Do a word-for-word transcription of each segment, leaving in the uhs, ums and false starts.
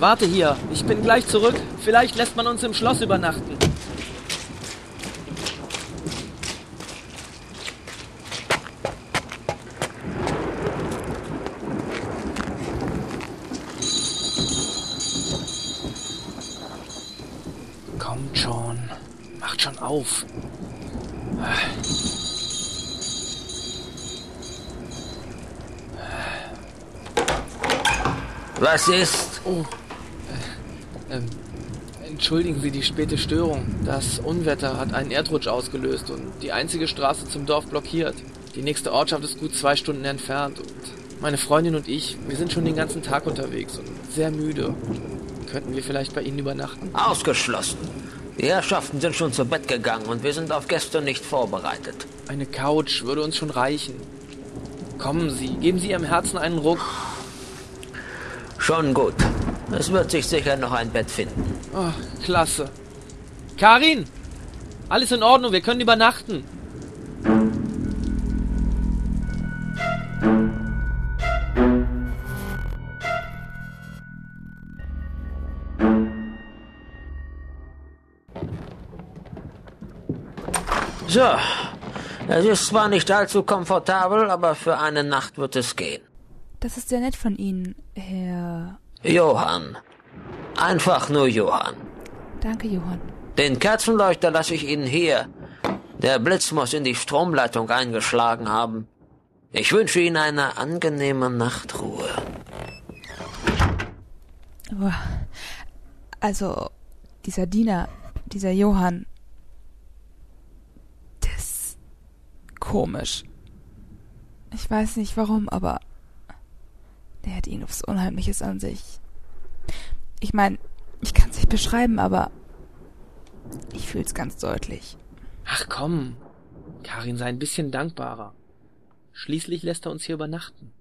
Warte hier, ich bin gleich zurück. Vielleicht lässt man uns im Schloss übernachten. Kommt schon. Macht schon auf. Was ist? Oh. Äh, ähm, entschuldigen Sie die späte Störung. Das Unwetter hat einen Erdrutsch ausgelöst und die einzige Straße zum Dorf blockiert. Die nächste Ortschaft ist gut zwei Stunden entfernt und meine Freundin und ich, wir sind schon den ganzen Tag unterwegs und sehr müde. Könnten wir vielleicht bei Ihnen übernachten? Ausgeschlossen. Die Herrschaften sind schon zu Bett gegangen und wir sind auf Gäste nicht vorbereitet. Eine Couch würde uns schon reichen. Kommen Sie, geben Sie Ihrem Herzen einen Ruck. Schon gut. Es wird sich sicher noch ein Bett finden. Oh, klasse. Karin! Alles in Ordnung, wir können übernachten. So, es ist zwar nicht allzu komfortabel, aber für eine Nacht wird es gehen. Das ist sehr nett von Ihnen, Herr... Johann. Einfach nur Johann. Danke, Johann. Den Kerzenleuchter lasse ich Ihnen hier. Der Blitz muss in die Stromleitung eingeschlagen haben. Ich wünsche Ihnen eine angenehme Nachtruhe. Also, dieser Diener, dieser Johann, das ist komisch. Ich weiß nicht warum, aber der hat irgendwas Unheimliches an sich. Ich meine, ich kann es nicht beschreiben, aber ich fühle es ganz deutlich. Ach komm, Karin, sei ein bisschen dankbarer. Schließlich lässt er uns hier übernachten.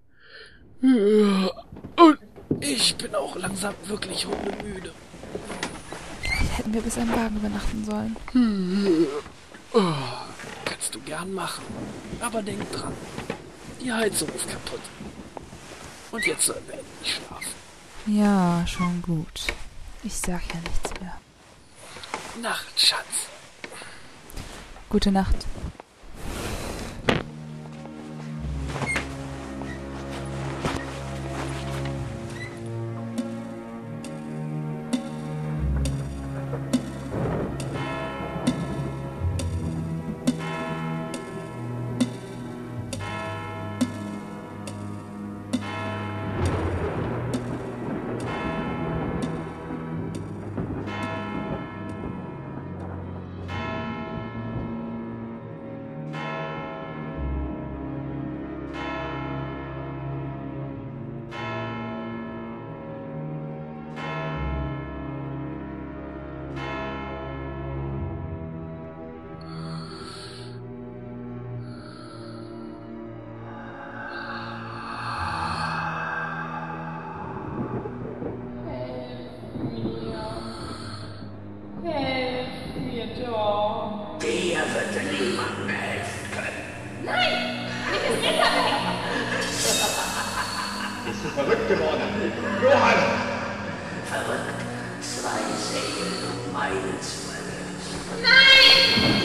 Und ich bin auch langsam wirklich hundemüde. Vielleicht hätten wir bis am Wagen übernachten sollen. Oh, kannst du gern machen. Aber denk dran, die Heizung ist kaputt. Und jetzt sollen wir endlich schlafen. Ja, schon gut. Ich sag ja nichts mehr. Nacht, Schatz. Gute Nacht. Verrückt geworden. Johann! Verrückt. Zwei Seelen um meinen Zwölf. Nein!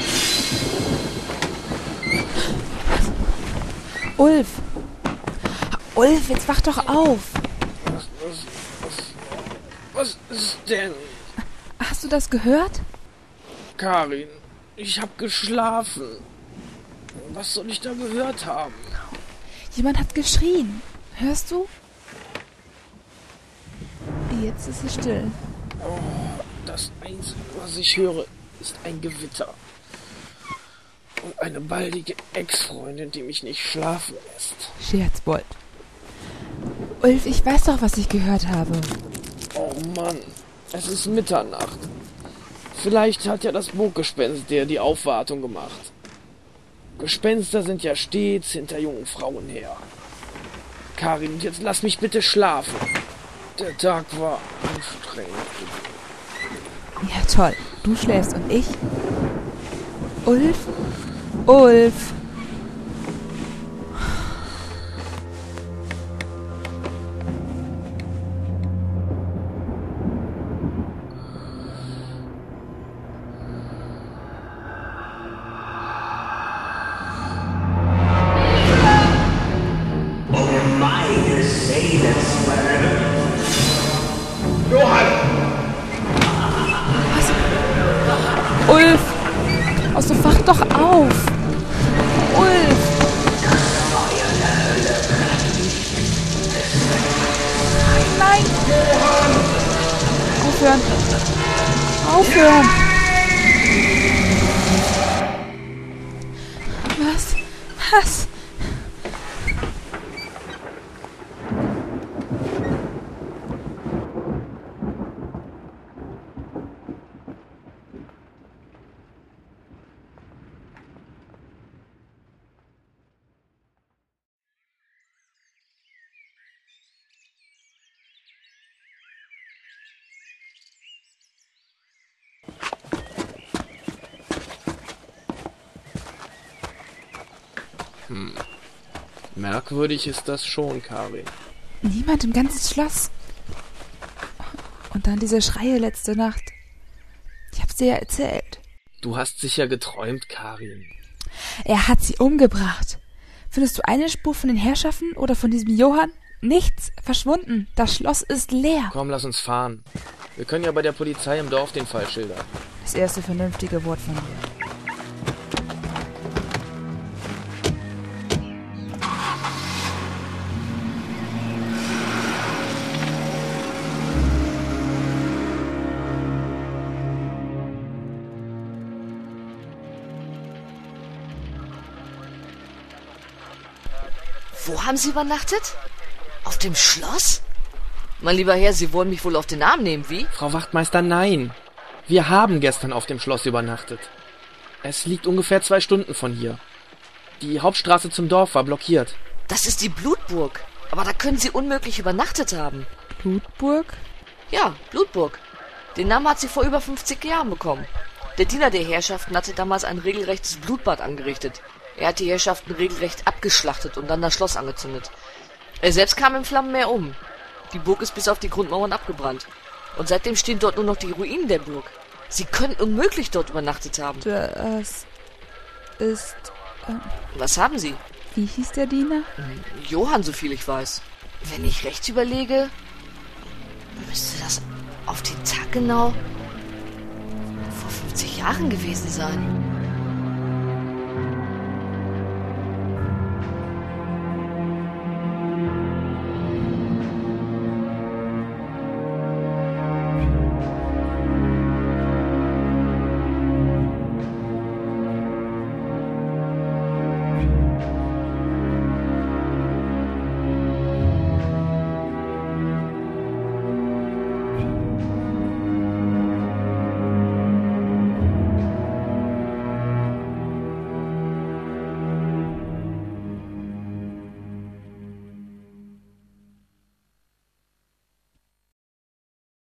Ulf! Ulf, jetzt wach doch auf! Was, was, was, was ist denn? Hast du das gehört? Karin, ich hab geschlafen. Was soll ich da gehört haben? Jemand hat geschrien. Hörst du? Jetzt ist es still. Oh, das Einzige, was ich höre, ist ein Gewitter. Und eine baldige Ex-Freundin, die mich nicht schlafen lässt. Scherzbold. Ulf, ich weiß doch, was ich gehört habe. Oh Mann, es ist Mitternacht. Vielleicht hat ja das Burggespenst dir die Aufwartung gemacht. Gespenster sind ja stets hinter jungen Frauen her. Karin, jetzt lass mich bitte schlafen. Der Tag war anstrengend. Ja, toll. Du schläfst und ich? Ulf? Ulf! Aufhören! Aufhören! Was? Was? Hm. Merkwürdig ist das schon, Karin. Niemand im ganzen Schloss. Und dann diese Schreie letzte Nacht. Ich hab's dir ja erzählt. Du hast sicher geträumt, Karin. Er hat sie umgebracht. Findest du eine Spur von den Herrschaften oder von diesem Johann? Nichts. Verschwunden. Das Schloss ist leer. Komm, lass uns fahren. Wir können ja bei der Polizei im Dorf den Fall schildern. Das erste vernünftige Wort von dir. Wo haben Sie übernachtet? Auf dem Schloss? Mein lieber Herr, Sie wollen mich wohl auf den Arm nehmen, wie? Frau Wachtmeister, nein. Wir haben gestern auf dem Schloss übernachtet. Es liegt ungefähr zwei Stunden von hier. Die Hauptstraße zum Dorf war blockiert. Das ist die Blutburg. Aber da können Sie unmöglich übernachtet haben. Blutburg? Ja, Blutburg. Den Namen hat sie vor über fünfzig Jahren bekommen. Der Diener der Herrschaften hatte damals ein regelrechtes Blutbad angerichtet. Er hat die Herrschaften regelrecht abgeschlachtet und dann das Schloss angezündet. Er selbst kam im Flammenmeer um. Die Burg ist bis auf die Grundmauern abgebrannt. Und seitdem stehen dort nur noch die Ruinen der Burg. Sie können unmöglich dort übernachtet haben. Das ist... Äh, Was haben Sie? wie hieß der Diener? Johann, so viel ich weiß. Wenn ich recht überlege, müsste das auf den Tag genau vor fünfzig Jahren gewesen sein.